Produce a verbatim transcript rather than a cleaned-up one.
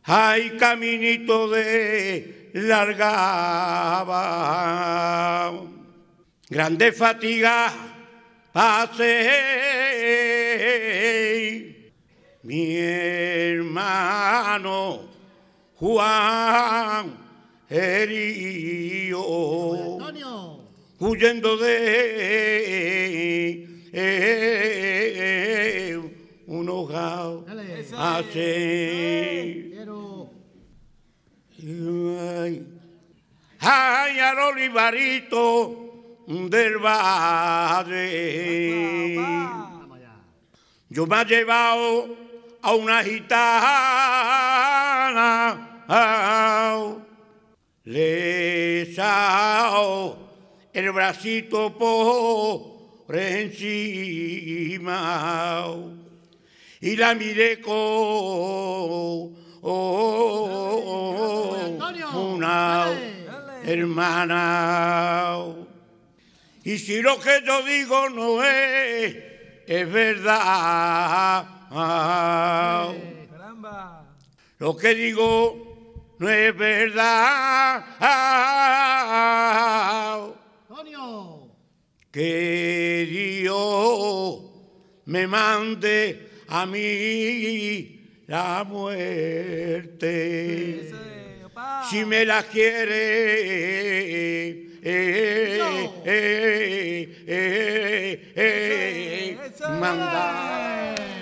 hay caminito de largaba, grande fatiga pasé, mi hermano Juan herido, huyendo de eh, un hogar así. Ay, ay, al olivarito del valle. Yo me he llevado a una gitana, le he echado el bracito por encima y la miré con oh, una hermana. Y si lo que yo digo no es, es verdad. Lo que digo no es verdad. Que Dios me mande a mí la muerte. Si me la quiere eh, eh, eh, eh, mandar.